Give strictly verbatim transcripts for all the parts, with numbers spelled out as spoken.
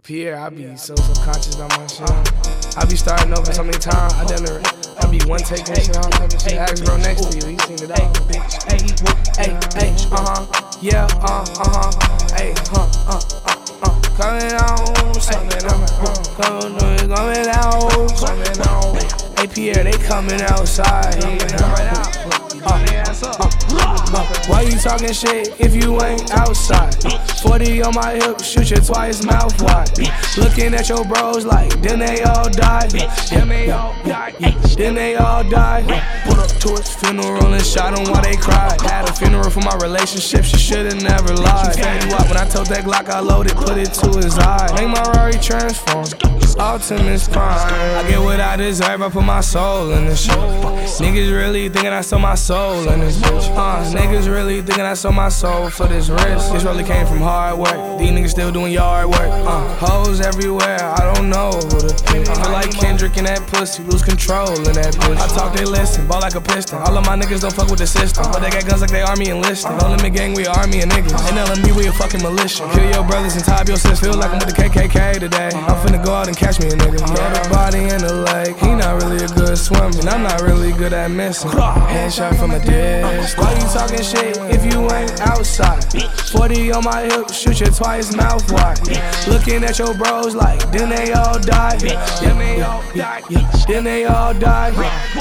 Pierre, I be so subconscious about my shit. I be starting over so many times. I done it. I be one taking shit on type of shit. Ask bro next to you, he seen it all. Hey, hey, hey, uh huh, yeah, uh, uh huh, hey, huh, uh, uh, uh, coming out, something on, coming, coming out, coming out. Hey Pierre, they coming outside. Uh, uh, uh, why you talking shit if you ain't outside? forty on my hip, shoot you twice, mouth wide. Looking at your bros like, then they all die. Then they all die. Then they all die. Put up to his funeral and shot him while they cried. Had a funeral for my relationship, she should've never lied. Fade you out when I told that Glock I loaded, put it to his eye. Make my Rari transform, Optimus Prime. I get what I deserve, I put my soul in this shit. Niggas really thinking I sold my soul in this bitch. Uh, niggas really thinking I sold my soul for this wrist. This really came from hard work. These niggas still doing yard work. Uh, hoes everywhere, I don't know who to pick. I feel like Kendrick in that pussy, lose control in that bitch. I talk, they listen, ball like a piston. All of my niggas don't fuck with the system, but they got guns like they army enlisted. No limit gang, we army and niggas. Ain't L M B, we a fucking militia. Kill your brothers and tie up your sis. Feel like I'm with the K K K today. I'm finna go out and catch me a nigga. Throw the body in the lake. He not really a good swimmer, and I'm not really good at missing. Headshot from a distance. Why you talking shit if you ain't outside? forty on my hip, shoot you twice, mouth wide. Looking at your bros like, then they all die. Then they all die. Then they all die.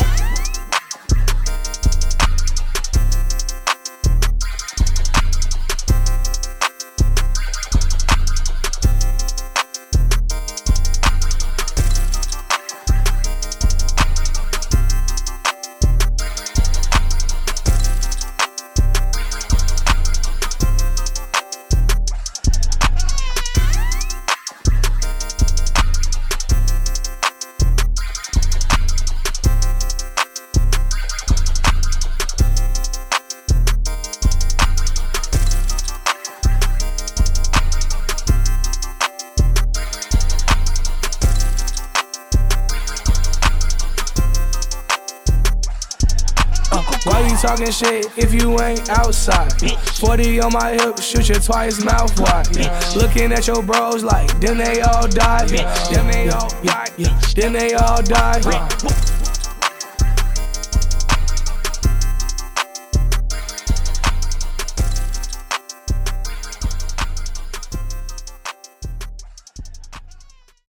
Why you talking shit if you ain't outside? forty on my hip, shoot you twice, mouth wide. Looking at your bros like, then they all die. Then they all die. Then they all die.